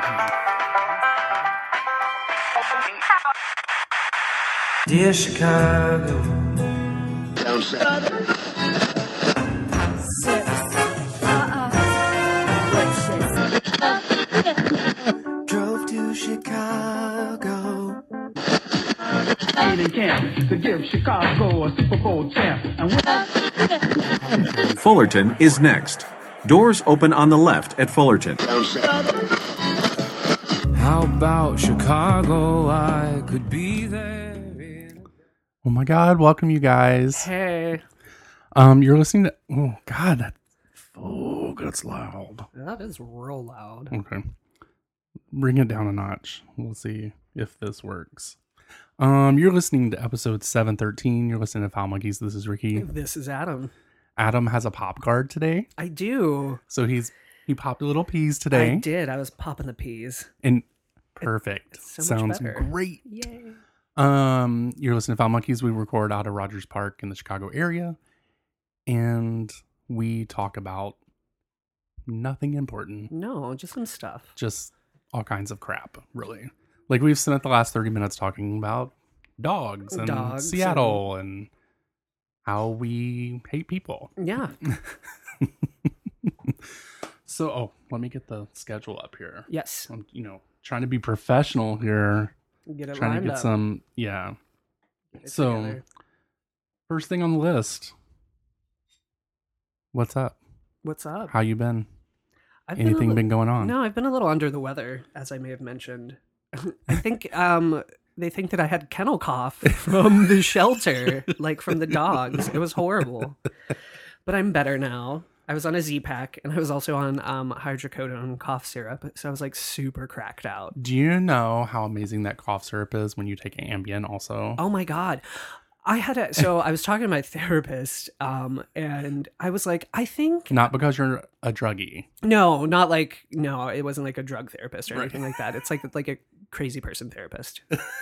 Dear Chicago. Drove to Chicago. In camp to give Chicago a Super Bowl champ. And Fullerton is next. Doors open on the left at Fullerton. How about Chicago? I could be there. Oh my God, welcome you guys. Hey. You're listening to, oh God, that's loud. That is real loud. Okay. Bring it down a notch. We'll see if this works. You're listening to episode 713. You're listening to Foul Monkeys. This is Ricky. This is Adam. Adam has a pop card today. I do. So he popped a little peas today. I did. I was popping the peas. And perfect. It's so much Sounds better. great. Yay. You're listening to Foul Monkeys. We record out of Rogers Park in the Chicago area. And we talk about nothing important. No, just some stuff. Just all kinds of crap, really. Like we've spent the last 30 minutes talking about dogs and Seattle and how we hate people. Yeah. So, let me get the schedule up here. Yes. I'm, trying to be professional here. Get it Trying to lined get up. some, yeah. Get it So, together. first thing on the list. What's up? What's up? How you been? I've Anything been going on? No, I've been a little under the weather, as I may have mentioned. I think they think that I had kennel cough from the shelter, like from the dogs. It was horrible. But I'm better now. I was on a Z-Pack, and I was also on hydrocodone cough syrup, so I was like super cracked out. Do you know how amazing that cough syrup is when you take Ambien also? Oh my God. I was talking to my therapist, and I was like, I think... Not because you're a druggie. No, it wasn't like a drug therapist or anything like that. It's like a crazy person therapist.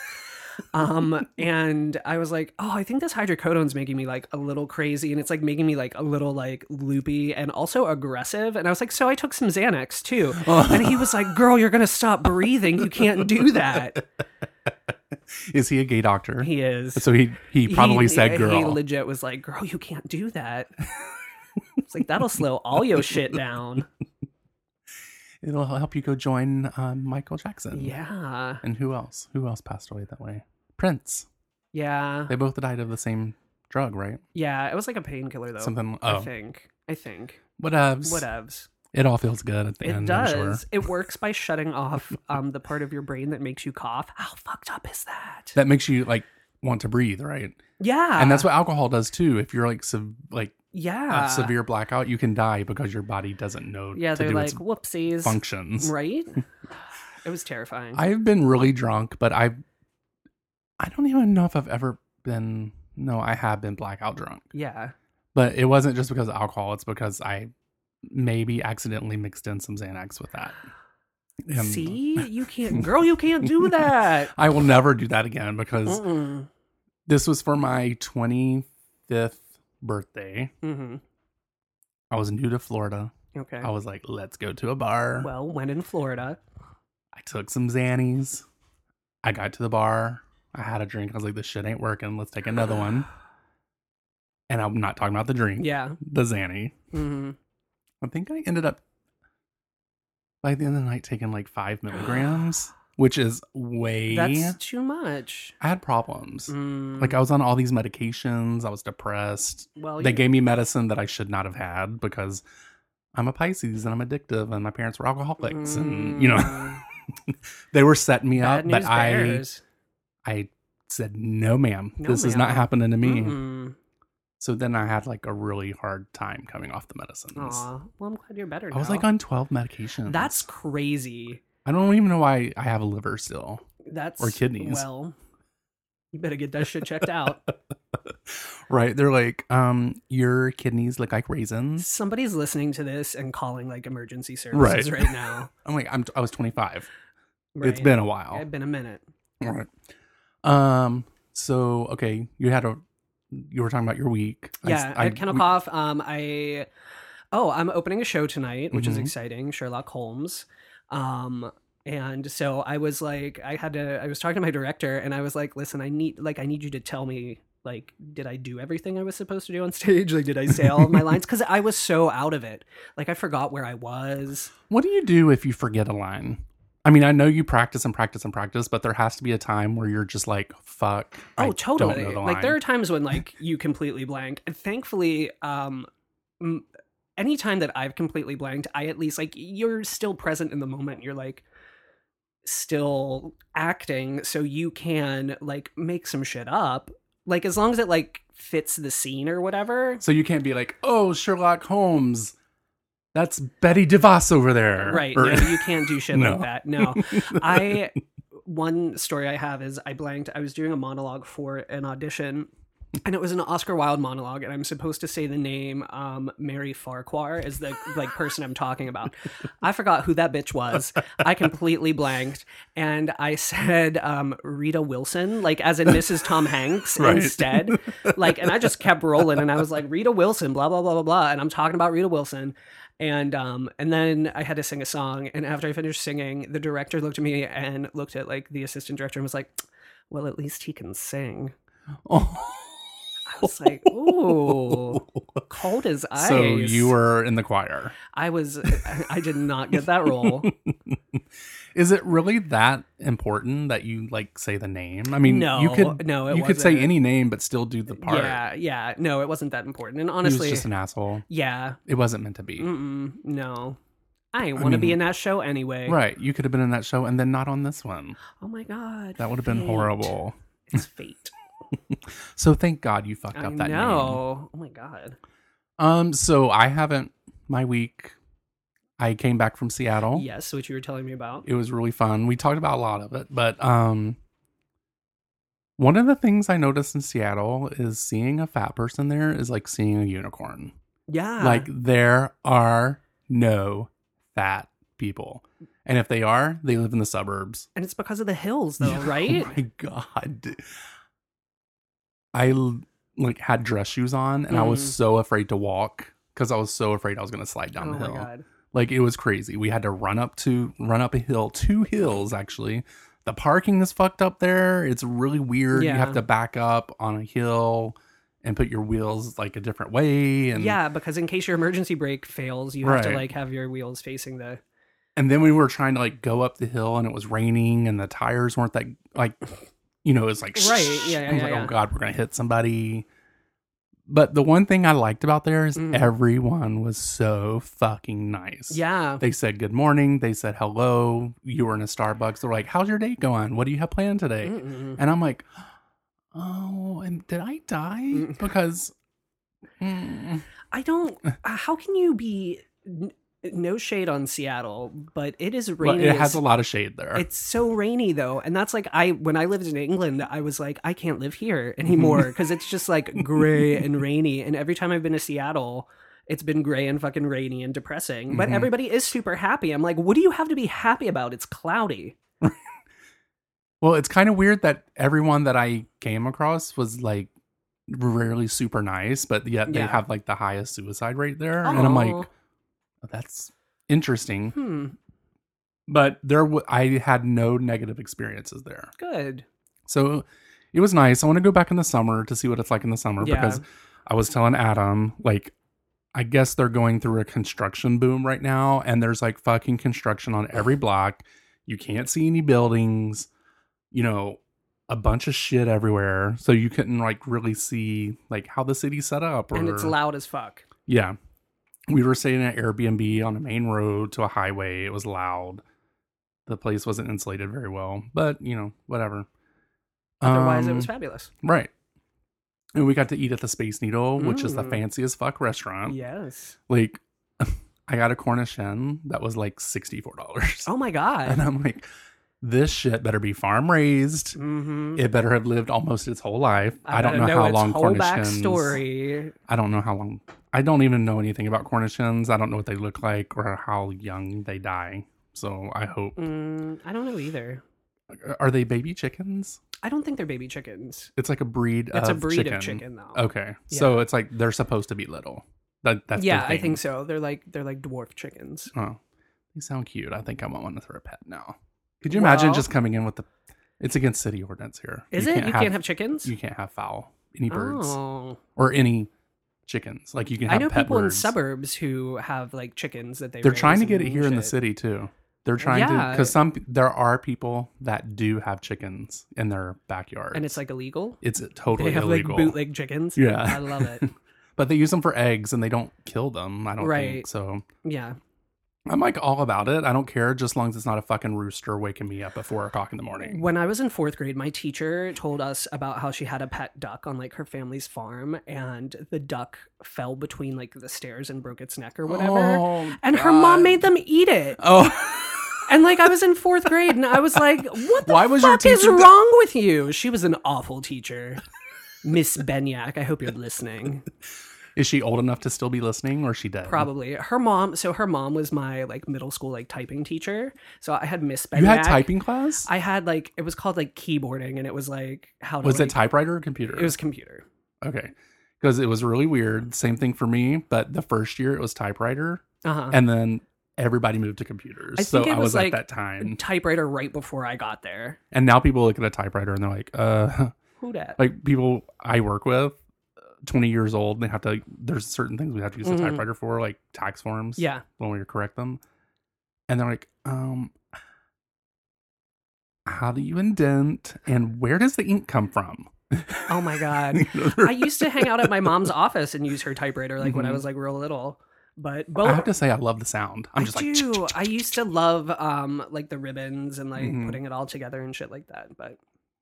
And I was like, oh, I think this hydrocodone's making me like a little crazy, and it's like making me like a little like loopy and also aggressive. And I was like, so I took some Xanax too. And he was like, girl, you're gonna stop breathing. You can't do that. Is he a gay doctor? He is. So he probably said girl. He legit was like, girl, you can't do that. It's like, that'll slow all your shit down. It'll help you go join Michael Jackson. Yeah. And who else? Who else passed away that way? Prince. Yeah. They both died of the same drug, right? Yeah. It was like a painkiller though. Something. I Oh. think. Whatevs. It all feels good at the end. It does. I'm sure. It works by shutting off the part of your brain that makes you cough. How fucked up is that? That makes you like want to breathe, right? Yeah. And that's what alcohol does too. If you're like yeah. a severe blackout, you can die because your body doesn't know. Yeah, to they're do like its whoopsies. functions. Right? It was terrifying. I've been really drunk, but I don't even know if I've ever been. No, I have been blackout drunk. Yeah. But it wasn't just because of alcohol. It's because I maybe accidentally mixed in some Xanax with that. And See? You can't do that. I will never do that again because Mm-mm. this was for my 25th birthday. Mm-hmm. I was new to Florida. Okay. I was like, let's go to a bar. Well, when in Florida. I took some Xannies. I got to the bar. I had a drink. I was like, this shit ain't working. Let's take another one. And I'm not talking about the drink. Yeah. The Xanny. Mm-hmm. I think I ended up, by the end of the night, taking like 5 milligrams, which is way... That's too much. I had problems. Mm. Like, I was on all these medications. I was depressed. Well, They gave me medicine that I should not have had because I'm a Pisces and I'm addictive and my parents were alcoholics. And, they were setting me Bad up. But news bears. I said, no, ma'am. No, this is not ma'am. happening to me. Mm-mm. So then I had like a really hard time coming off the medicines. Aw. Well, I'm glad you're better now. I was like on 12 medications. That's crazy. I don't even know why I have a liver still. That's Or kidneys. Well, you better get that shit checked out. Right. They're like, your kidneys look like raisins. Somebody's listening to this and calling like emergency services right now. I'm like, I was 25. Right. It's been a while. It's been a minute. All right. So, okay, you were talking about your week. Yeah, at Kennel Cough, I'm opening a show tonight, which is exciting. Sherlock Holmes. And so I was like, I was talking to my director and I was like, listen, I need you to tell me, like, did I do everything I was supposed to do on stage? Like, did I say all of my lines? Because I was so out of it. Like, I forgot where I was. What do you do if you forget a line? I mean, I know you practice and practice and practice, but there has to be a time where you're just like, fuck. Oh, I totally. Don't know the Like, line. there are times when, like, you completely blank. And thankfully, anytime that I've completely blanked, I at least, like, you're still present in the moment. You're, like, still acting, so you can, like, make some shit up. Like, as long as it, like, fits the scene or whatever. So you can't be like, oh, Sherlock Holmes, that's Betty DeVos over there. Right. Or- No, you can't do shit No. like that. No. One story I have is I blanked. I was doing a monologue for an audition, and it was an Oscar Wilde monologue, and I'm supposed to say the name Mary Farquhar is the, like, person I'm talking about. I forgot who that bitch was. I completely blanked, and I said Rita Wilson, like, as in Mrs. Tom Hanks Right. instead. Like, and I just kept rolling, and I was like, Rita Wilson, blah, blah, blah, blah, blah, and I'm talking about Rita Wilson. And then I had to sing a song, and after I finished singing, the director looked at me and looked at, like, the assistant director and was like, well, at least he can sing. Oh. I was like, ooh, cold as ice. So you were in the choir. I did not get that role. Is it really that important that you, like, say the name? I mean, No, you could say wasn't. any name but still do the part. Yeah. No, it wasn't that important. And He honestly, was just an asshole. yeah, It wasn't meant to be. no. I didn't want to be in that show anyway. Right. You could have been in that show and then not on this one. Oh my God. That would have been fate. horrible. It's fate. So thank God you fucked I up that know. Oh my God. name. So I haven't, my week, I came back from Seattle. Yes, what you were telling me about. It was really fun. We talked about a lot of it, but one of the things I noticed in Seattle is seeing a fat person there is like seeing a unicorn. Yeah. Like, there are no fat people. And if they are, they live in the suburbs. And it's because of the hills, though, right? Oh my God. I like had dress shoes on and I was so afraid to walk because I was so afraid I was going to slide down the hill. Oh my God. Like, it was crazy. We had to run up a hill, 2 hills actually. The parking is fucked up there. It's really weird. Yeah. You have to back up on a hill and put your wheels like a different way. And Yeah, because in case your emergency brake fails, you have to, Right. like, have your wheels facing the... And then we were trying to, like, go up the hill and it was raining and the tires weren't that, like, you know, it's like, Right, yeah, I was like, yeah. oh God, we're going to hit somebody. But the one thing I liked about there is everyone was so fucking nice. Yeah. They said good morning. They said hello. You were in a Starbucks. They're like, how's your day going? What do you have planned today? And I'm like, oh, and did I die? Because I don't... How can you be... No shade on Seattle, but it is well, rainy. it has a lot of shade there. It's so rainy though, and that's like when I lived in England, I was like, I can't live here anymore because it's just like gray and rainy. And every time I've been to Seattle, it's been gray and fucking rainy and depressing. But everybody is super happy. I'm like, what do you have to be happy about? It's cloudy. Well, it's kind of weird that everyone that I came across was like rarely super nice, but yet they Yeah. have like the highest suicide rate there. And I'm like, Oh. that's interesting. But I had no negative experiences there. Good. So it was nice. I want to go back in the summer to see what it's like in the summer Yeah. because I was telling Adam, like, I guess they're going through a construction boom right now and there's like fucking construction on every block. You can't see any buildings, you know, a bunch of shit everywhere. So you couldn't like really see like how the city's set up. And it's loud as fuck. Yeah. We were staying at Airbnb on a main road to a highway. It was loud. The place wasn't insulated very well, but you know, whatever. Otherwise, it was fabulous. Right. And we got to eat at the Space Needle, which is the fanciest fuck restaurant. Yes. Like, I got a Cornish hen that was like $64. Oh my God. And I'm like, this shit better be farm raised. It better have lived almost its whole life. I don't know how long Cornish hens. Backstory. I don't know how long. I don't even know anything about Cornish hens. I don't know what they look like or how young they die. So I hope. I don't know either. Are they baby chickens? I don't think they're baby chickens. It's like a breed It's of a breed chicken. of chicken, though. Okay. So it's like they're supposed to be little. That's Yeah, their I thing. think so. They're like dwarf chickens. Oh, they sound cute. I think I want one to throw a pet now. Could you imagine Well- just coming in with the? It's against city ordinance here. Is it? You can't have chickens? You can't have fowl, any birds, Oh. or any chickens. Like you can I have know pet people in birds. suburbs who have like chickens that They're raise trying to get it and here in the shit. city too. They're trying to Yeah. because there are people that do have chickens in their backyard, And it's like illegal. it's totally They have illegal. like bootleg chickens. Yeah. I love it. But they use them for eggs and they don't kill them. I don't Right. think so. Yeah. I'm like all about it. I don't care just as long as it's not a fucking rooster waking me up at 4 o'clock in the morning. When I was in 4th grade, my teacher told us about how she had a pet duck on like her family's farm, and the duck fell between like the stairs and broke its neck or whatever. Oh, And her mom made them eat it. Oh, And like I was in 4th grade, and I was like, "What the Why was your fuck is teacher wrong with you?" She was an awful teacher, Miss Benyak. I hope you're listening. is she old enough to still be listening, or is she dead? Probably her mom. So her mom was my like middle school like typing teacher. So I had Miss Benyak. You had typing class? I had like it was called like keyboarding, and it was like how to Was like, it typewriter or computer? It was computer. Okay. Because it was really weird. Same thing for me, but the first year it was typewriter, Uh-huh. and then everybody moved to computers. I So think it I was was, at like, that time. Typewriter right before I got there. And now people look at a typewriter and they're like, Who dat? like people I work with, 20 years old, they have to, there's certain things we have to use the Mhm. typewriter for, like tax forms. Yeah. When we correct them. And they're like, how do you indent and where does the ink come from? Oh my god. I used to hang out at my mom's office and use her typewriter like when I Mhm. was like real little. But I have to say, I love the sound. I'm just I like, do. I used to love like the ribbons and like Mhm. putting it all together and shit like that. But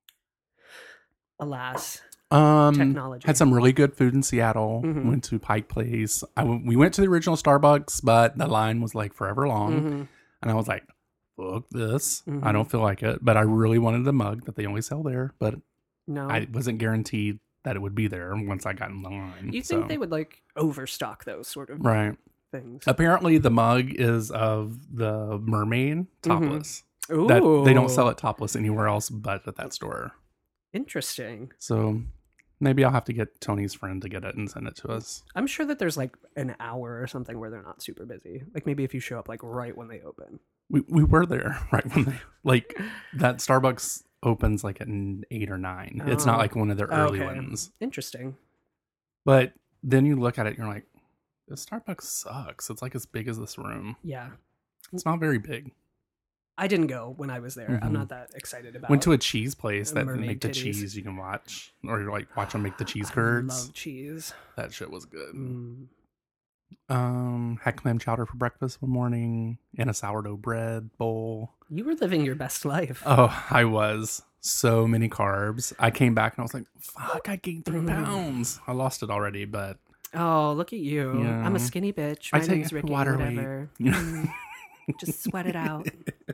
alas, Um, technology. had some really good food in Seattle. Mhm. Went to Pike Place. We went to the original Starbucks, but the line was like forever long. Mhm. And I was like, fuck this. Mhm. I don't feel like it. But I really wanted the mug that they only sell there. But No. I wasn't guaranteed that it would be there once I got in the line. You think they would like overstock those sort of Right. things? Apparently, the mug is of the mermaid topless. Ooh. That they don't sell it topless anywhere else but at that store. Interesting. So maybe I'll have to get Tony's friend to get it and send it to us. I'm sure that there's like an hour or something where they're not super busy. Like maybe if you show up like right when they open. We were there right when they like that Starbucks opens like at 8 or 9. It's not Oh. like one of their early Okay. ones. Interesting. But then you look at it and you're like, this Starbucks sucks. It's like as big as this room. Yeah. It's not very big. I didn't go when I was there. I'm Mhm. not that excited about Went to a cheese place that mermaid make the titties. cheese you can watch, or you like watch them make the cheese I curds. love cheese. That shit was good. Mm. Had clam chowder for breakfast one morning and a sourdough bread bowl. You were living your best life. Oh, I was. So many carbs. I came back and I was like, fuck, I gained 3 Mhm. pounds. I lost it already, but Oh, look at you. Yeah. I'm a skinny bitch. I My take name's Ricky. water weight. Whatever. Yeah. Mm. Just sweat it out.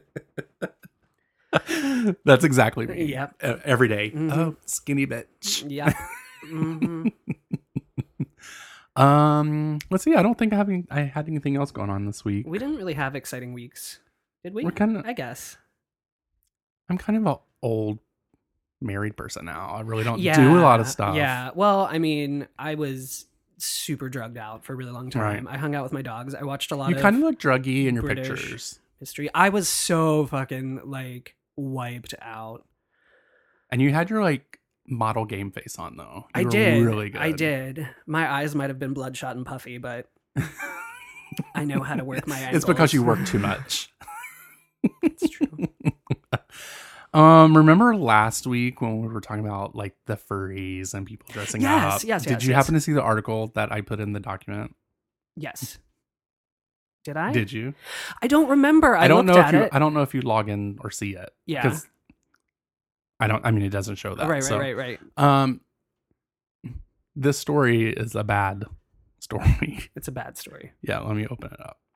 that's exactly me. Yep. Every day. Mhm. Oh, skinny bitch. Yep. hmm Let's see. I don't think I had anything else going on this week. We didn't really have exciting weeks, did we? We're kinda- I guess. I'm kind of an old married person now. I really don't Yeah. do a lot of stuff. Yeah. Well, I mean, I was super drugged out for a really long time. Right. I hung out with my dogs. I watched a lot You of kind of look druggy in your British pictures. history. I was so fucking like wiped out. And you had your like model game face on though. You I were did. really good. I did. My eyes might have been bloodshot and puffy, but I know how to work my angles. It's because you work too much. It's true. Remember last week when we were talking about like the furries and people dressing Yes, up? yes, Did yes, you yes. happen to see the article that I put in the document? Yes. Did I? Did you? I don't remember. I don't looked know if at you. it. I don't know if you log in or see it. Yeah. 'Cause I mean, it doesn't show that. Right. so. Right. This story is a bad story. It's a bad story. Yeah, let me open it up.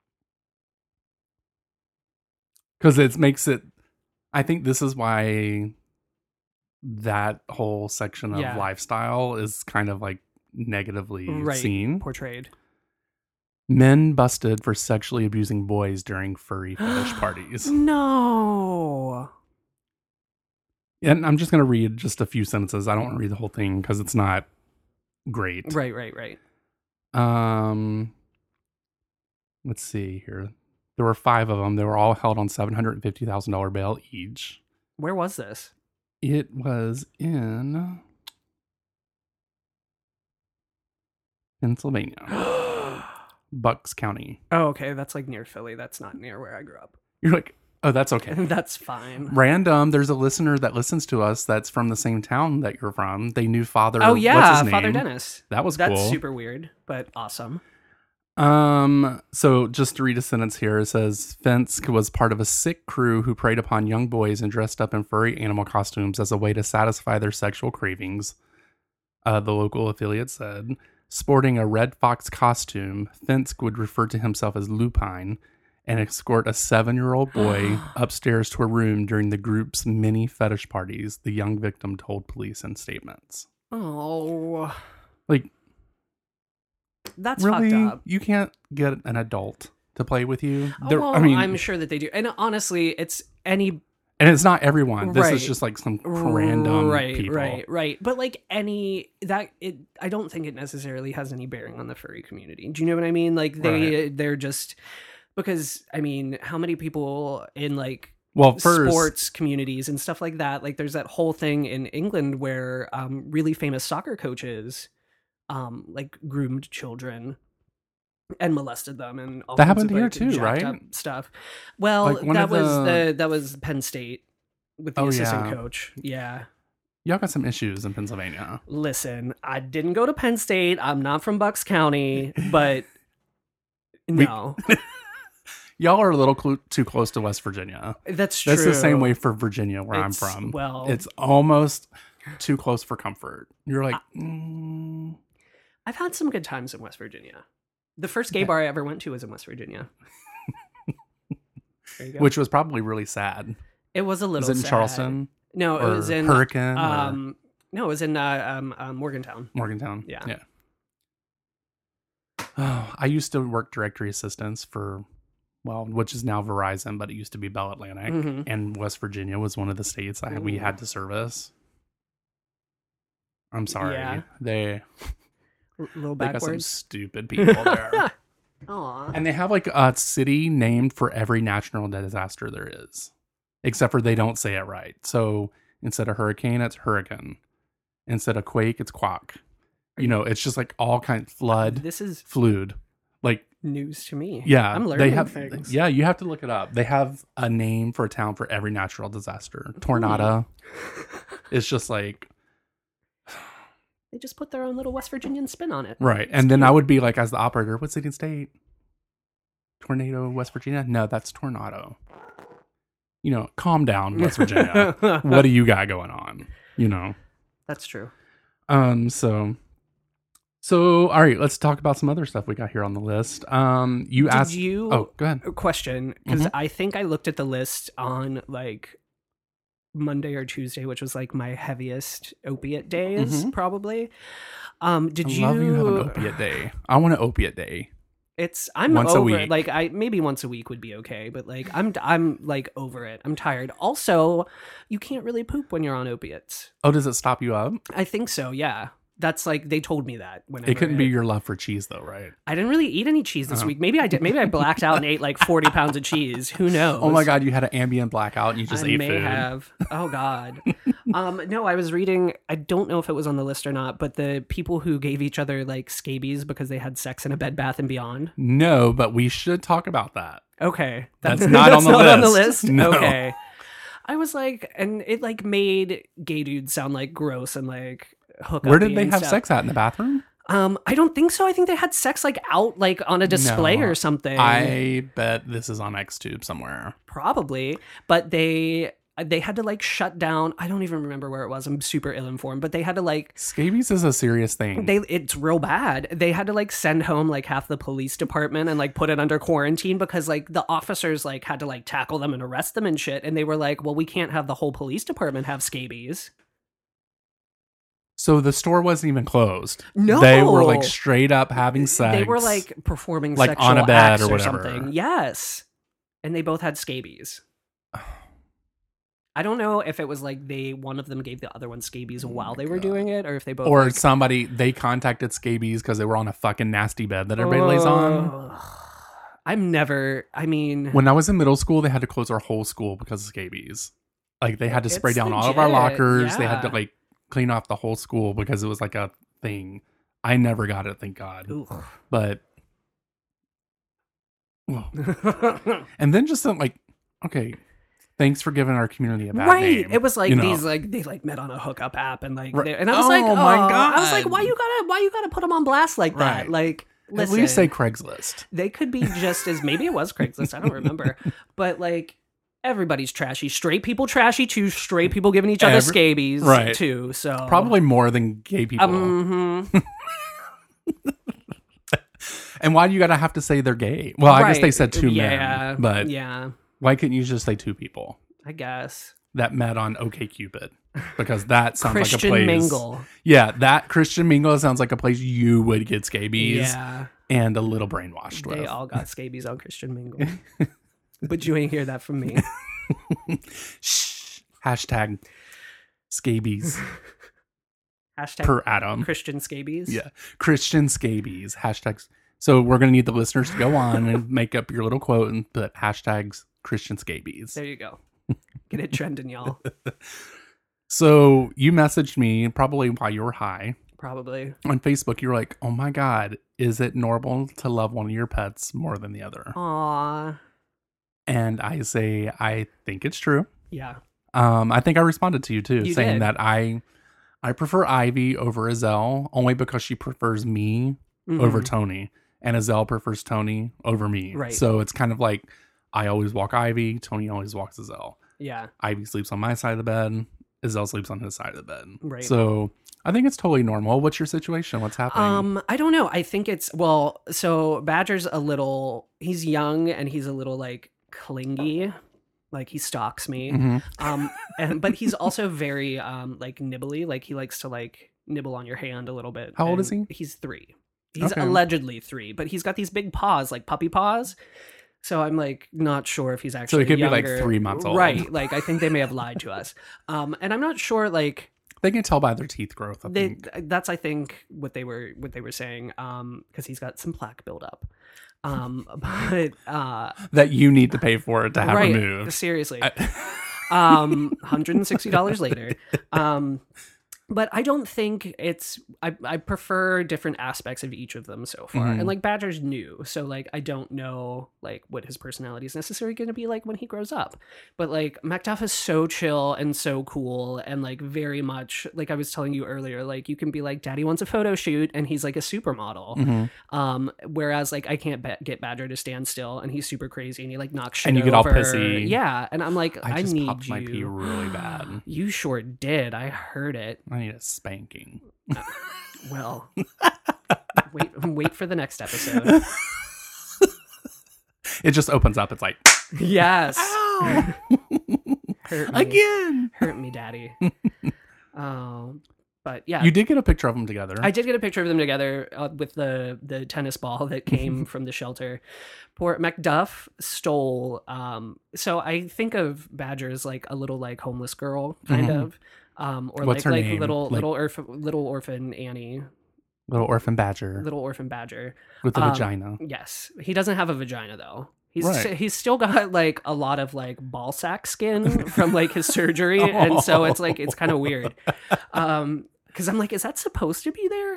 Because it makes it, I think this is why that whole section of Yeah. lifestyle is kind of like negatively Right. seen. Portrayed. Men busted for sexually abusing boys during furry fetish parties. No. And I'm just going to read just a few sentences. I don't want to read the whole thing because it's not great. Right. Let's see here. There were 5 of them. They were all held on $750,000 bail each. Where was this? It was in Pennsylvania. Bucks County. Oh, okay. That's like near Philly. That's not near where I grew up. You're like, oh, that's okay. That's fine. Random. There's a listener that listens to us that's from the same town that you're from. They knew Father. Oh, what's yeah. his name? Father Dennis. That's That's cool. super weird, but awesome. So just to read a sentence here, it says Fensk was part of a sick crew who preyed upon young boys and dressed up in furry animal costumes as a way to satisfy their sexual cravings. The local affiliate said, sporting a red fox costume, Fensk would refer to himself as Lupine and escort a 7-year-old boy upstairs to a room during the group's many fetish parties, the young victim told police in statements. Oh, Like, that's really? fucked up. You can't get an adult to play with you? Oh, There- well, I'm sure that they do. And honestly, it's any And it's not everyone. This Right. is just like some random people. Right. But like I don't think it necessarily has any bearing on the furry community. Do you know what I mean? Like they're just because I mean, how many people in like Well, first, sports communities and stuff like that? Like there's that whole thing in England where really famous soccer coaches like groomed children and molested them and all That kinds happened of, here like, too, jacked right? up stuff. Well, Like, one that of was that was Penn State with the Oh, assistant yeah. coach. Yeah. y'all got some issues in Pennsylvania. Listen, I didn't go to Penn State. I'm not from Bucks County, but no, Y'all are a little too close to West Virginia. that's true. That's the same way for Virginia, where I'm It's- from. well- it's almost too close for comfort. You're like, I've had some good times in West Virginia. The first gay bar I ever went to was in West Virginia. There you go. which was probably really sad. It was a little Was it in sad. Charleston? No, it Or was in Hurricane? Or no, it was in Morgantown. Morgantown? Yeah. Yeah. Oh, I used to work directory assistance for, well, which is now Verizon, but it used to be Bell Atlantic. Mhm. And West Virginia was one of the states we had to service. I'm sorry. Yeah. They Little got some backwards. stupid people there. Aw. And they have like a city named for every natural disaster there is, except for they don't say it right. So instead of hurricane, it's hurricane. Instead of quake, it's quack. You know, it's just like all kinds flood, This is flood. Like, news to me. yeah, I'm learning they have, things. Yeah, you have to look it up. They have a name for a town for every natural disaster. Tornado. It's just like, They just put their own little West Virginian spin on it. right. And then I would be like, as the operator, what city and state? Tornado, West Virginia? No, that's tornado. You know, calm down, West Virginia. What do you got going on? You know. That's true. So all right, let's talk about some other stuff we got here on the list. You asked you- Oh, go ahead. A question, because Mhm. I think I looked at the list on like Monday or Tuesday, which was like my heaviest opiate days, Mhm. probably. Did I you? love you have an opiate day. I want an opiate day. I'm Once a over it. week. Like maybe once a week would be okay, but like I'm like over it. I'm tired. Also, you can't really poop when you're on opiates. Oh, does it stop you up? I think so. Yeah. That's like they told me that whenever It couldn't be your love for cheese though, right? I didn't really eat any cheese this Oh. week. Maybe I did. Maybe I blacked out and ate like 40 pounds of cheese. Who knows? Oh my god, you had an ambient blackout and you just I ate may food. have. Oh God. No, I was reading. I don't know if it was on the list or not, but the people who gave each other like scabies because they had sex in a Bed Bath and Beyond. No, but we should talk about that. Okay, That's not on the on the list. list. No. Okay. I was like, and it like made gay dudes sound like gross and like hook. Where did they have sex at? In the bathroom? I don't think so. I think they had sex like out, like on a display No. or something. I bet this is on XTube somewhere. Probably, but they had to like shut down. I don't even remember where it was. I'm super ill informed, but they had to like Scabies is a serious thing. it's real bad. They had to like send home like half the police department and like put it under quarantine because like the officers like had to like tackle them and arrest them and shit. And they were like, well, we can't have the whole police department have scabies. So the store wasn't even closed. No. They were like straight up having sex. They were like performing like, sexual on a bed acts or or whatever. something. Yes. And they both had scabies. I don't know if it was like one of them gave the other one scabies while they were doing it, or if they both or like, somebody, they contacted scabies because they were on a fucking nasty bed that everybody lays on. I'm never. I mean, When I was in middle school, they had to close our whole school because of scabies. Like they had to spray It's down all of our legit, lockers. They had to yeah. like clean off the whole school because it was like a thing. I never got it, thank God. ooh. But and then just like, okay, thanks for giving our community a bad right. name. It was like you know? these like they like met on a hookup app and like Right. and I was like, Oh my I was like, God. why you gotta put them on blast like that? Right. Like, At listen, least say Craigslist. they could be just as maybe it was Craigslist. I don't remember, but like. Everybody's trashy. Straight people trashy too. Straight people giving each other scabies right. too. So Probably more than gay people. mhm. And why do you gotta have to say they're gay? Well, I guess they said two men, but yeah, why couldn't you just say two people I guess that met on OkCupid? Because that sounds like a Christian place. mingle. Yeah, that Christian mingle sounds like a place you would get scabies Yeah, and a little brainwashed they with. all got scabies on Christian mingle, but you ain't hear that from me. Shh. Hashtag scabies Hashtag per atom. Christian scabies. Yeah, Christian scabies. Hashtags. So we're gonna need the listeners to go on and make up your little quote and put hashtags Christian scabies. There you go. Get it trending, y'all. So you messaged me probably while you were high Probably. on Facebook. You were like, "Oh my God, is it normal to love one of your pets more than the other?" Aw. And I say, I think it's true. Yeah. I think I responded to you too, You saying did. that I prefer Ivy over Azelle only because she prefers me Mhm. over Tony, and Azelle prefers Tony over me. Right. So it's kind of like I always walk Ivy, Tony always walks Azelle. Yeah. Ivy sleeps on my side of the bed, Azelle sleeps on his side of the bed. Right. So I think it's totally normal. What's your situation? What's happening? I don't know. I think it's so Badger's he's young and he's a little like clingy. Like he stalks me. Mhm. But he's also very like nibbly. Like he likes to like nibble on your hand a little bit. How old is And he? He's 3. He's Okay. allegedly 3, but he's got these big paws, like puppy paws. So I'm like not sure if he's actually he could be, like, younger. 3 months old. Right. Like I think they may have lied to us. And I'm not sure like They can tell by their teeth growth. I think. that's I think what they were saying because he's got some plaque buildup. But That you need to pay for it to have right, removed. seriously. $160 later. But I don't think it's I prefer different aspects of each of them so far. Mhm. And like Badger's new, so like I don't know like what his personality is necessarily going to be like when he grows up. But like Macduff is so chill and so cool and like very much like I was telling you earlier, like you can be like Daddy wants a photo shoot and he's like a supermodel. Mhm. Whereas like I can't get Badger to stand still and he's super crazy and he like knocks shit And you get all over. pissy. Yeah, and I'm like I just need popped you. my pee really bad. You sure did. I heard it. I need a spanking. Well, wait for the next episode. It just opens up. It's like, Yes. ow! Hurt me. Again. Hurt me, daddy. But yeah. You did get a picture of them together. I did get a picture of them together with the tennis ball that came from the shelter. Poor Macduff stole. So I think of Badger as like a little like homeless girl kind Mhm. of, or What's her like name? little Like- little orphan Annie, Little orphan badger little orphan Badger. with a vagina. Yes, he doesn't have a vagina though. Right. He's still got like a lot of like ball sack skin from like his surgery, and so it's like it's kind of weird. Because I'm like, is that supposed to be there?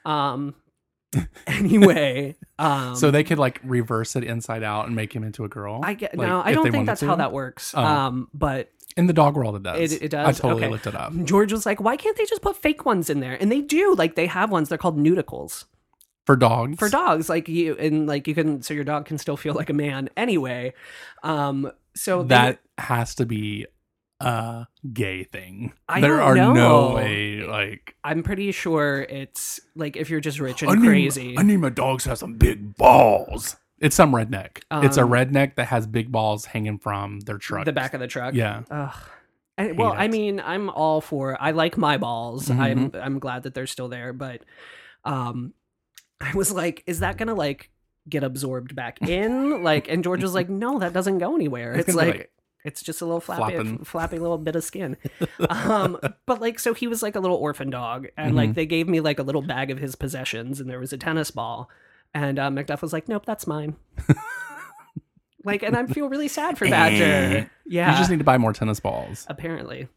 Anyway, So they could like reverse it inside out and make him into a girl. I get Like, no, I if don't they think wanted that's to? how that works. Oh. But In the dog world, it does. it does. I totally Okay. looked it up. George was like, why can't they just put fake ones in there? And they do. Like they have ones. They're called nudicles. For dogs. For dogs, like you can, so your dog can still feel like a man anyway. So That has to be a gay thing. I there don't are know. no way. Like I'm pretty sure it's like if you're just rich and crazy. I need my dogs to have some big balls. It's some redneck. It's a redneck that has big balls hanging from their truck. The back of the truck. Yeah. Ugh. And, well, Hate I it. mean, I'm all for. I like my balls. Mhm. I'm glad that they're still there, but I was like, is that gonna like get absorbed back in? Like, and George was like, no, that doesn't go anywhere. It's It's gonna be, like. It's just a little flopping. flappy little bit of skin. But like, so he was like a little orphan dog, and like they gave me like a little bag of his possessions, and there was a tennis ball, and Macduff was like, "Nope, that's mine." Like, and I feel really sad for Badger. Yeah. You just need to buy more tennis balls. Apparently.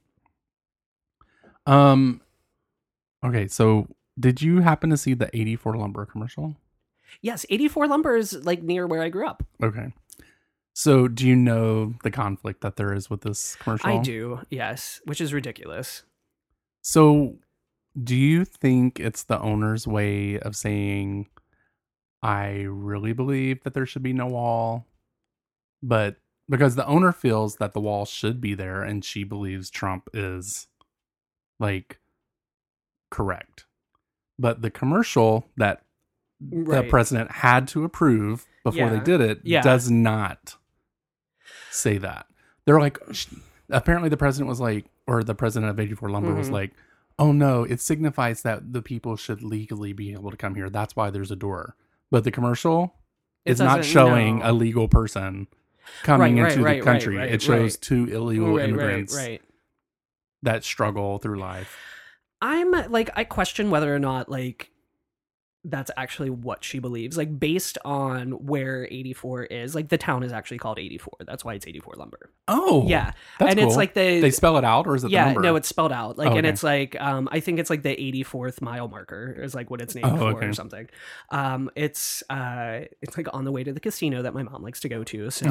Okay, so did you happen to see the 84 Lumber commercial? Yes, 84 Lumber is like near where I grew up. Okay. So do you know the conflict that there is with this commercial? I do, yes, which is ridiculous. So do you think it's the owner's way of saying, I really believe that there should be no wall, but because the owner feels that the wall should be there and she believes Trump is like correct. But the commercial that the president had to approve before they did it does not say that. They're like, apparently the president was like, or the president of 84 Lumber was like, oh no, it signifies that the people should legally be able to come here. That's why there's a door. But the commercial is not showing a legal person coming into the country. It shows two illegal immigrants that struggle through life. I'm like, I question whether or not like that's actually what she believes. Like based on where 84 is, like the town is actually called 84. That's why it's 84 Lumber. Oh, yeah, that's and cool. it's like they spell it out, or is it the number? No, it's spelled out. Like, and it's like I think it's like the 84th mile marker is like what it's named for or something. It's like on the way to the casino that my mom likes to go to. So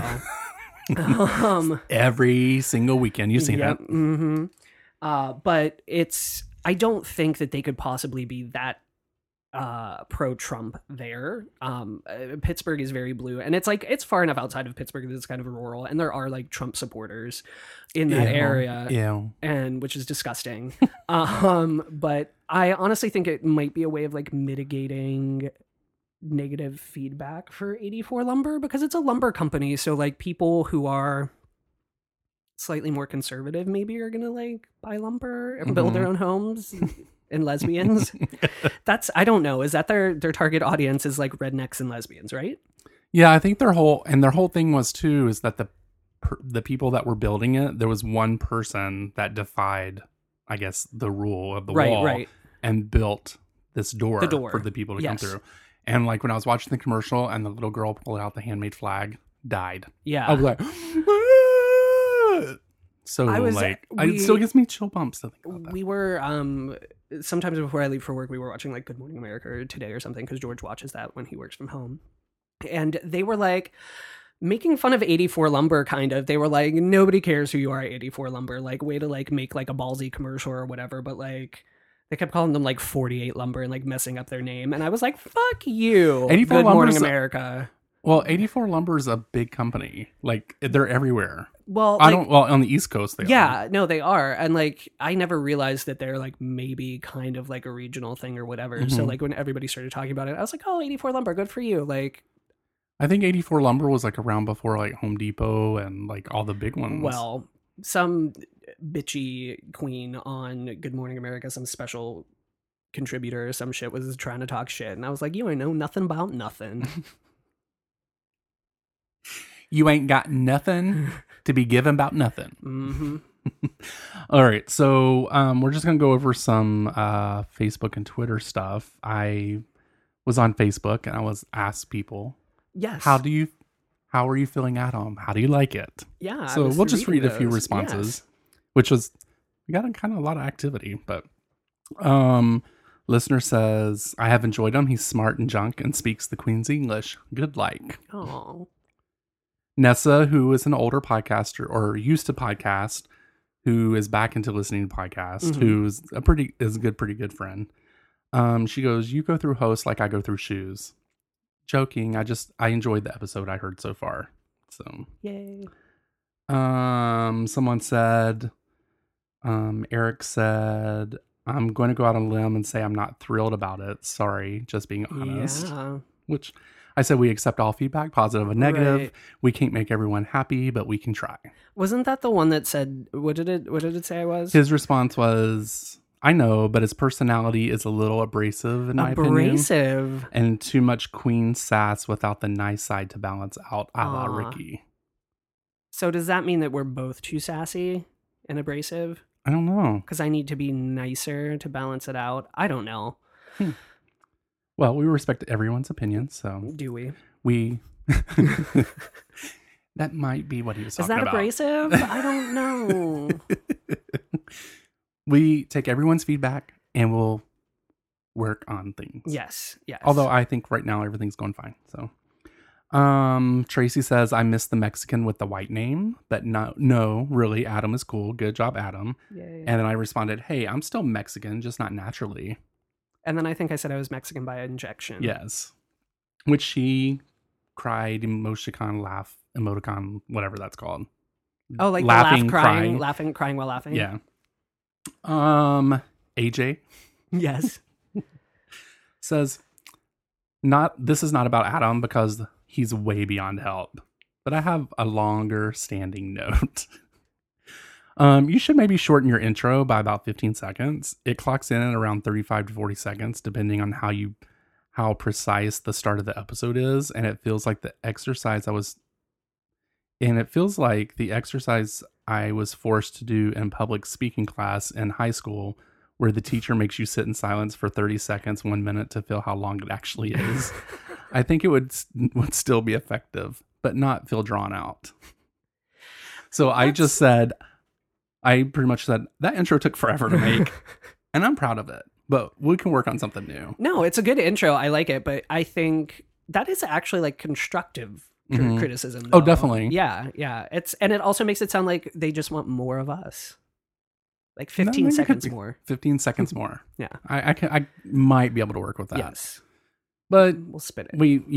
every single weekend you've seen it. Mm-hmm. But it's, I don't think that they could possibly be that pro-Trump there. Pittsburgh is very blue, and it's like it's far enough outside of Pittsburgh that it's kind of rural, and there are like Trump supporters in that area, and which is disgusting. But I honestly think it might be a way of like mitigating negative feedback for 84 Lumber, because it's a lumber company, so like people who are slightly more conservative maybe are gonna like buy lumber and build their own homes. And lesbians. That's, I don't know. Is that their target audience is like rednecks and lesbians, right? Yeah, I think their whole thing was too is that the people that were building it, there was one person that defied, I guess, the rule of the wall and built this door for the people to come through. And like when I was watching the commercial and the little girl pulled out the handmade flag, died. Yeah. I was like, so it still gives me chill bumps to think about that. We were sometimes before I leave for work, we were watching like Good Morning America or Today or something, because George watches that when he works from home. And they were like making fun of 84 Lumber, kind of. They were like, nobody cares who you are at 84 Lumber. Like, way to like make like a ballsy commercial or whatever. But like, they kept calling them like 48 Lumber and like messing up their name. And I was like, fuck you, 84 Good Morning America. Well, 84 Lumber is a big company. Like, they're everywhere. Well, on the East Coast, they are. Yeah, no, they are. And like, I never realized that they're like maybe kind of like a regional thing or whatever. So like when everybody started talking about it, I was like, oh, 84 Lumber, good for you. Like, I think 84 Lumber was like around before like Home Depot and like all the big ones. Well, some bitchy queen on Good Morning America, some special contributor or some shit was trying to talk shit. And I was like, you ain't know nothing about nothing. You ain't got nothing to be given about nothing. Mm-hmm. All right. So we're just going to go over some Facebook and Twitter stuff. I was on Facebook and I was asked people, yes, how are you feeling Adam? How do you like it? Yeah. So we'll just read a few responses, which was, we got kind of a lot of activity, but listener says, I have enjoyed him. He's smart and junk and speaks the Queen's English. Good like. Oh. Nessa, who is an older podcaster or used to podcast, who is back into listening to podcasts, who's pretty good friend. She goes, you go through hosts like I go through shoes. Joking. I enjoyed the episode I heard so far. So yay. Someone said, Eric said, I'm going to go out on a limb and say I'm not thrilled about it. Sorry, just being honest. Yeah. Which I said we accept all feedback, positive and negative. Right. We can't make everyone happy, but we can try. Wasn't that the one that said, what did it say I was? His response was, I know, but his personality is a little abrasive in my opinion. Abrasive. And too much queen sass without the nice side to balance out a la Ricky. So does that mean that we're both too sassy and abrasive? I don't know. Because I need to be nicer to balance it out? I don't know. Well, we respect everyone's opinion, so... Do we? We... That might be what he was Is talking that about. abrasive? I don't know. We take everyone's feedback and we'll work on things. Yes. Although I think right now everything's going fine. So, Tracy says, I miss the Mexican with the white name, but no, really, Adam is cool. Good job, Adam. Yay. And then I responded, hey, I'm still Mexican, just not naturally. And then I think I said I was Mexican by injection. Yes. Which she cried, emoticon, laugh, emoticon, whatever that's called. Oh, like laughing, the laugh, crying, crying. laughing, crying while laughing. Yeah. AJ Yes. says, this is not about Adam because he's way beyond help. But I have a longer standing note. You should maybe shorten your intro by about 15 seconds. It clocks in at around 35 to 40 seconds, depending on how precise the start of the episode is. And it feels like the exercise I was forced to do in public speaking class in high school, where the teacher makes you sit in silence for 30 seconds, 1 minute to feel how long it actually is. I think it would still be effective, but not feel drawn out. So I pretty much said, that intro took forever to make, and I'm proud of it, but we can work on something new. No, it's a good intro. I like it, but I think that is actually like constructive criticism. Oh, though. definitely. Yeah. And it also makes it sound like they just want more of us. Like 15 maybe it could seconds be more. 15 seconds more. Yeah. I might be able to work with that. Yes. But We'll spin it.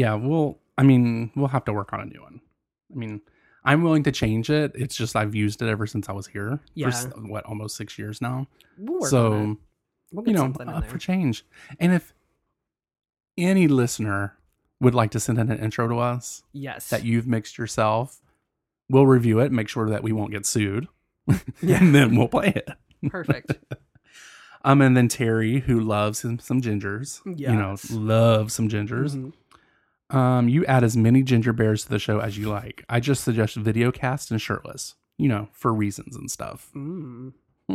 we'll have to work on a new one. I mean, I'm willing to change it. It's just I've used it ever since I was here. Yeah. For almost 6 years now. We'll work on it. So, We'll get something in up there. for change. And if any listener would like to send in an intro to us Yes. that you've mixed yourself, we'll review it, make sure that we won't get sued, and then we'll play it. Perfect. And then Terry, who loves some gingers, Yes. loves some gingers. Mhm. You add as many ginger bears to the show as you like. I just suggest video cast and shirtless, for reasons and stuff. Mm.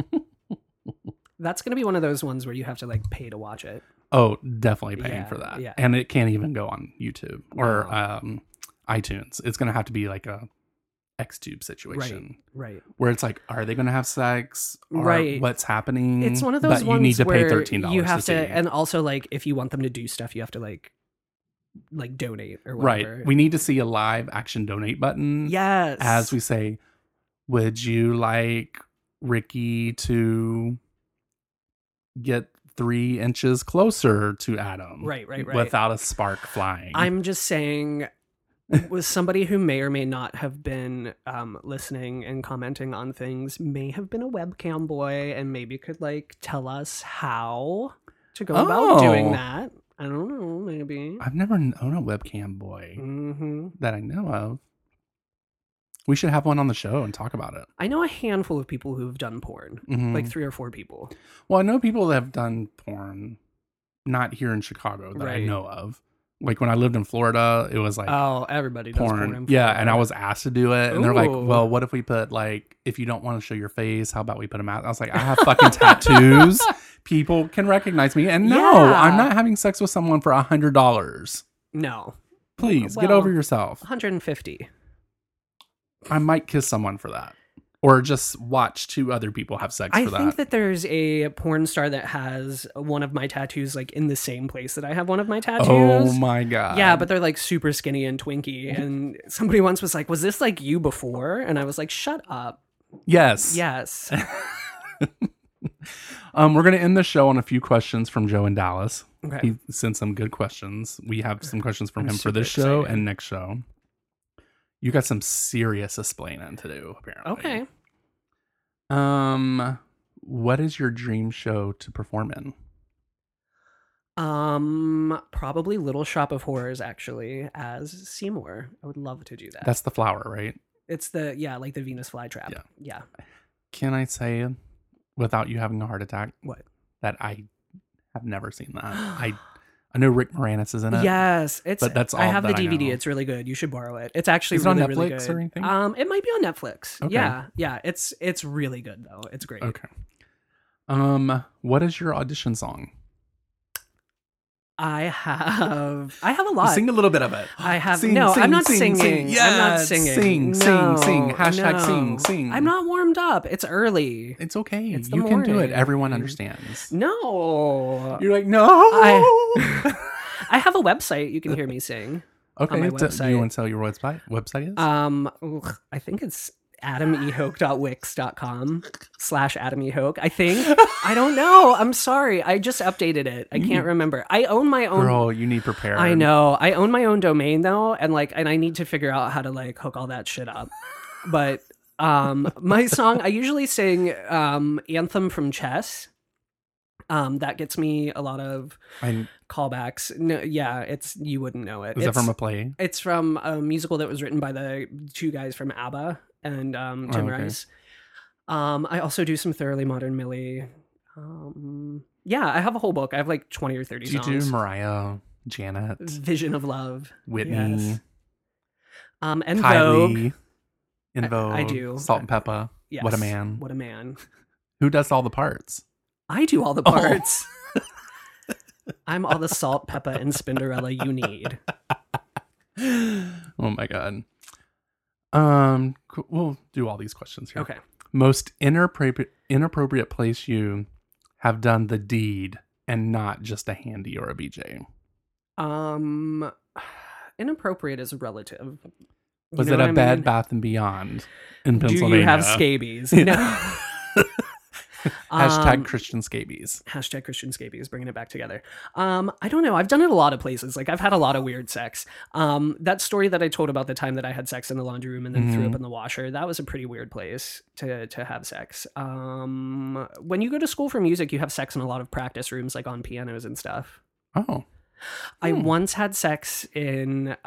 That's going to be one of those ones where you have to like pay to watch it. Oh, definitely paying Yeah, for that. yeah. And it can't even go on YouTube or No. iTunes. It's going to have to be like a Xtube situation. Right. Where it's like, are they going to have sex? Or Right. what's happening? It's one of those But ones you need to pay where $13 you have to see. and also like if you want them to do stuff, you have to like donate or whatever. Right. We need to see a live action donate button. Yes. As we say, would you like Ricky to get 3 inches closer to Adam? Right. Without a spark flying. I'm just saying, was somebody who may or may not have been listening and commenting on things may have been a webcam boy and maybe could like tell us how to go about doing that. I don't know, maybe. I've never known a webcam boy Mm-hmm. that I know of. We should have one on the show and talk about it. I know a handful of people who've done porn, Mhm. like 3 or 4 people. Well, I know people that have done porn, not here in Chicago that I Right. know of. Like when I lived in Florida, it was like Oh, everybody does porn. porn. in Yeah, Florida. and I was asked to do it, and they're like, Ooh. "Well, what if we put like, if you don't want to show your face, how about we put a mask?" I was like, "I have fucking tattoos. People can recognize me, and no, Yeah. I'm not having sex with someone for $100. No, Please get Well, over yourself. 150. I might kiss someone for that, or just watch 2 other people have sex I for think that. that there's a porn star that has one of my tattoos like in the same place that I have one of my tattoos. Oh my god! Yeah, but they're like super skinny and twinky. And somebody once was like, "Was this like you before?" And I was like, "Shut up." yes, Yes. We're gonna end the show on a few questions from Joe in Dallas. Okay. He sent some good questions. We have some questions from I'm him for this super show excited. and next show. You got some serious explaining to do, apparently. Okay. What is your dream show to perform in? Probably Little Shop of Horrors actually as Seymour. I would love to do that. That's the flower, right? It's like the Venus flytrap. Yeah. Yeah. Can I say, without you having a heart attack, What? that I have never seen that? I know Rick Moranis is in it. Yes, it's. But that's I all have the that I DVD. know. It's really good. You should borrow it. It's actually Is it on really, really Netflix good. or anything? It might be on Netflix. Okay. Yeah. It's really good though. It's great. Okay. What is your audition song? I have a lot. Sing a little bit of it. I have Sing, no. sing, I'm not sing, singing. sing. I'm not Yes, singing. sing, No, sing. Hashtag no. sing, sing. I'm not warmed up. It's early. It's okay. It's the You can do it. morning. Everyone understands. No. You're like, no. I have a website. You can hear me sing. Okay. on my Do you website. want to tell your website is? I think it's adamehoke.wix.com/adamehoke. I think. I don't know. I'm sorry. I just updated it. I can't remember. I own my own. Girl, you need prepared. I know. I own my own domain though, and I need to figure out how to hook all that shit up. But my song, I usually sing Anthem from Chess. That gets me a lot of callbacks. No, yeah, you wouldn't know it. Is that from a play? It's from a musical that was written by the two guys from ABBA and Tim Rice. I also do some Thoroughly Modern Millie. Yeah, I have a whole book. I have 20 or 30 songs. Do you do Mariah, Janet, Vision of Love, Whitney, yes. And Kylie, Vogue. In Vogue, I do. Salt and Pepper. Yes. What a man. What a man. Who does all the parts? I do all the parts. I'm all the salt, pepper, and Spinderella you need. Oh my god. We'll do all these questions here. Okay. Most inappropriate place you have done the deed and not just a handy or a BJ. Inappropriate is relative. Was You know it what a I Bed mean? Bath and Beyond in Do Pennsylvania? you have scabies? No. Hashtag Christian scabies. Hashtag Christian scabies, bringing it back together. I don't know. I've done it a lot of places. I've had a lot of weird sex. That story that I told about the time that I had sex in the laundry room and then threw up in the washer, that was a pretty weird place to have sex. When you go to school for music, you have sex in a lot of practice rooms, on pianos and stuff. Oh. I once had sex in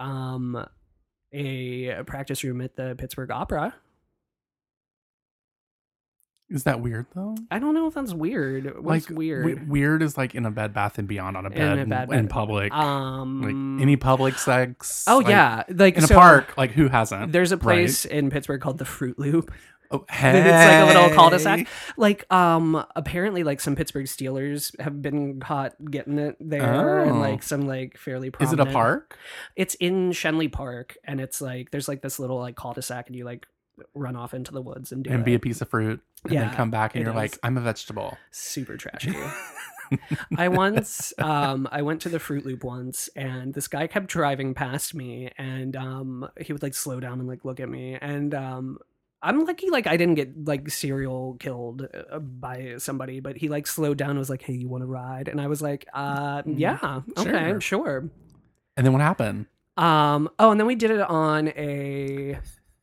a practice room at the Pittsburgh Opera. Is that weird though? I don't know if that's weird. What's weird? Weird is in a Bed Bath and Beyond on a bed in public. Any public sex. Oh yeah, in a park. Who hasn't? There's a place in Pittsburgh called the Fruit Loop. Oh, hey. It's a little cul-de-sac. Apparently, some Pittsburgh Steelers have been caught getting it there, and some fairly prominent. Is it a park? It's in Shenley Park, and it's there's this little cul-de-sac, and you run off into the woods and do and it. be a piece of fruit, and then come back, and you're is. I'm a vegetable. Super trashy. I went to the Fruit Loop once, and this guy kept driving past me, and he would slow down and look at me, and I'm lucky I didn't get serial killed by somebody, but he slowed down and was hey, you want to ride? And I was yeah, okay, sure. And then what happened? And then we did it on a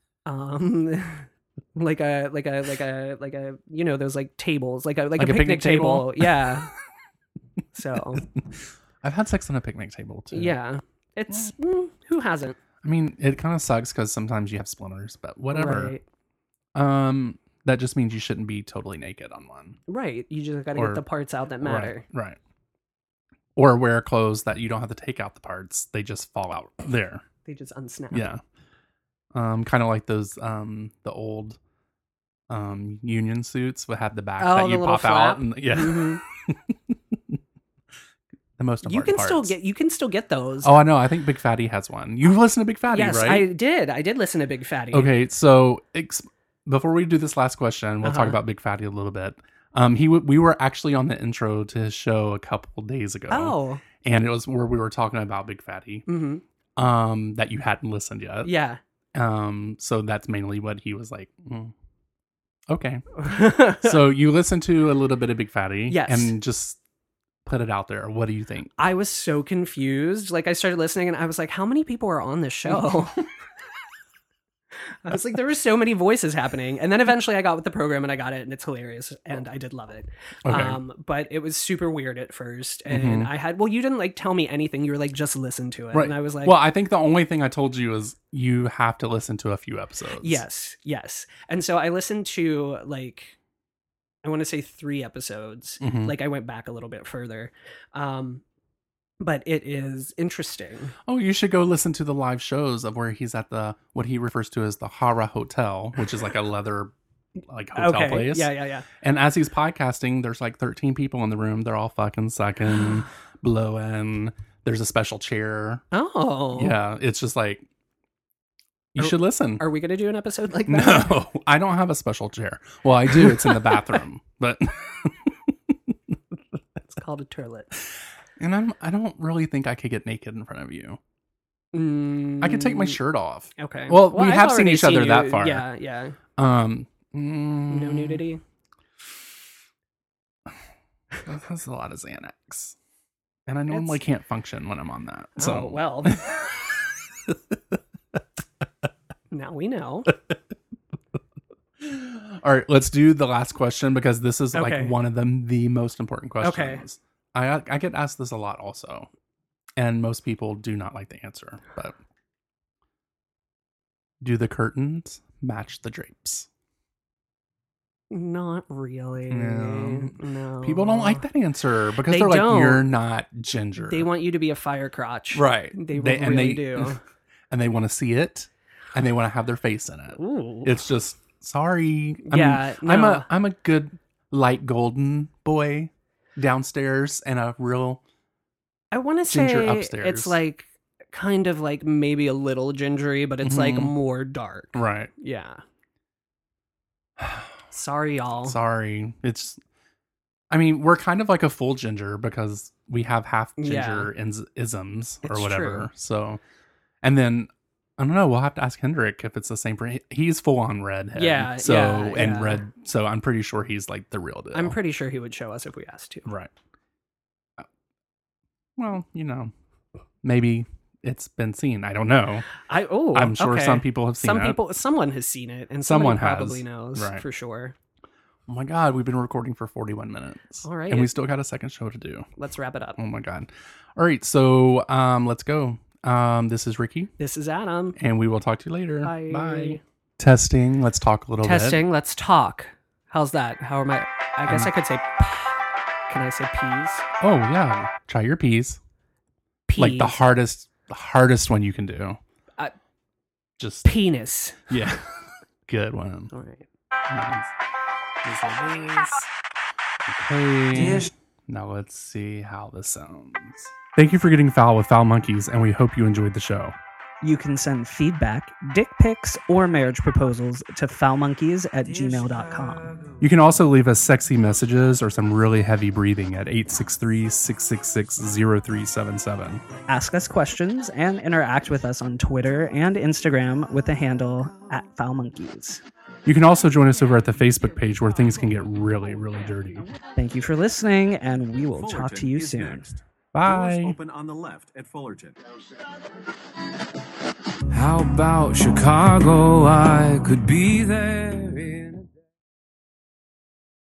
like a those tables, like a picnic table. Yeah. So I've had sex on a picnic table too. Yeah. It's who hasn't? I mean, it kind of sucks because sometimes you have splinters, but whatever. Right. That just means you shouldn't be totally naked on one. Right. You just got to get the parts out that matter. Right. Or wear clothes that you don't have to take out the parts; they just fall out there. They just unsnap. Yeah. Kind of like those the old union suits that have the back that you pop out, and Mm-hmm. The most important parts. You can still get those. Oh, I know. I think Big Fatty has one. You've listened to Big Fatty, yes, right? I did. I did listen to Big Fatty. Okay, so before we do this last question, we'll talk about Big Fatty a little bit. We were actually on the intro to his show a couple days ago. Oh, and it was where we were talking about Big Fatty. Mm-hmm. That you hadn't listened yet. Yeah. So that's mainly what he was like. Okay. So you listened to a little bit of Big Fatty. Yes. And just put it out there. What do you think? I was so confused. I started listening and I was how many people are on this show? I was there were so many voices happening. And then eventually I got with the program and I got it, and it's hilarious, and I did love it. Okay. But it was super weird at first. And I had, you didn't tell me anything. You were just listen to it. Right. And I was well, I think the only thing I told you is you have to listen to a few episodes. Yes. And so I listened to I want to say 3 episodes. I went back a little bit further. But it is interesting. Oh, you should go listen to the live shows of where he's at what he refers to as the Hara Hotel, which is a leather hotel place. Yeah. And as he's podcasting, there's 13 people in the room. They're all fucking sucking, blowing. There's a special chair. Oh. Yeah, it's just like, you should listen. Are we going to do an episode like that? No, I don't have a special chair. Well, I do. It's in the bathroom, but It's called a turlet. and I don't really think I could get naked in front of you. I could take my shirt off. Okay. Well, we I've have seen already each other you. that far. Yeah, yeah. No nudity. That's a lot of Xanax, and I normally can't function when I'm on that. So Oh, well. Now we know. All right, let's do the last question because this is Okay. like one of the most important questions. Okay. I get asked this a lot also, and most people do not like the answer. But do the curtains match the drapes? Not really. No. No. People don't like that answer because They they're like, don't. you're not ginger. They want you to be a fire crotch. right. They really do. And they want to see it, and they want to have their face in it. Ooh. It's just sorry. Yeah, no. I'm a good light golden boy downstairs and a real I want to ginger say upstairs. it's like kind of like maybe a little gingery, but it's like Mhm. more dark. right. Yeah. Sorry, y'all. Sorry. I mean, we're kind of like a full ginger because we have half ginger isms or It's whatever. true. So, and then I don't know. We'll have to ask Hendrik if it's the same. He's full on redhead. Yeah, So yeah, and yeah. red. So I'm pretty sure he's like the real deal. I'm pretty sure he would show us if we asked to. right. Well, maybe it's been seen. I don't know. I'm sure okay. some people have seen it. Someone has seen it, and Someone someone has. probably knows Right. for sure. Oh my God, we've been recording for 41 minutes. All right. And we still got a second show to do. Let's wrap it up. Oh my God. All right. So let's go. This is Ricky, This is Adam. and we will talk to you later. Bye. Testing. Let's talk a little bit. Testing. Let's talk. How's that? How am I? I guess I could say. Can I say peas? Oh, yeah. Try your P's. Peas. Like the hardest one you can do. Just, penis. yeah. Good one. All right. Nice. These are these. Okay. Now let's see how this sounds. Thank you for getting foul with Foul Monkeys, and we hope you enjoyed the show. You can send feedback, dick pics, or marriage proposals to foulmonkeys@gmail.com. You can also leave us sexy messages or some really heavy breathing at 863-666-0377. Ask us questions and interact with us on Twitter and Instagram with the handle @foulmonkeys. You can also join us over at the Facebook page where things can get really, really dirty. Thank you for listening, and we will talk Fullerton to you is soon. next. Bye. Doors open on the left at Fullerton. How about Chicago? I could be there.